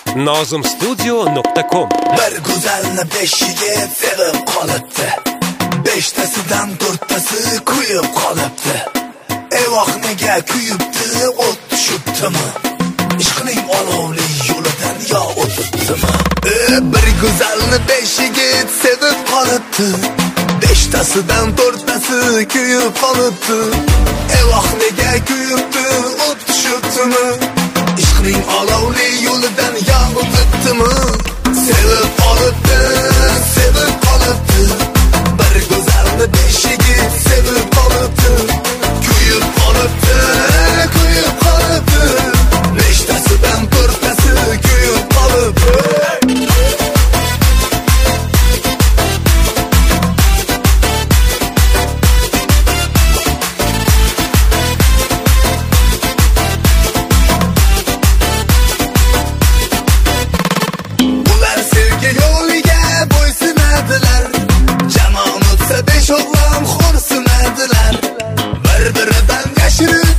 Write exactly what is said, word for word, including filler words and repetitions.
nozim studio nuqta com. Bir go'zalni besh yigit sevib qolibdi. Beshtasidan to'rttasi kuyib qolibdi. Evoh nega kuyibdi, o't tushibdimi? Ishqning olovli yo'lidan yo o'tibdimi? E, bir go'zalni besh yigit sevib qolibdi. Beshtasidan to'rttasi kuyib qolibdi. Evoh nega kuyibdi, o't tushibdimi? Ishqning olovli yo'lidan yo o'tibdimi? Sevib qolibdi, sevib qolibdi. Bir go'zalni besh yigit sevib qolibdi. Kuyib qolibdi, kuyib qolibdi. Beshtasidan to'rttasi kuyib qolibdi. Ular sevgi yo'liga bo'ysunadilar. Jamon o'tsa besh o'g'lon xo'rsinadilar. Bir-biridan yashirin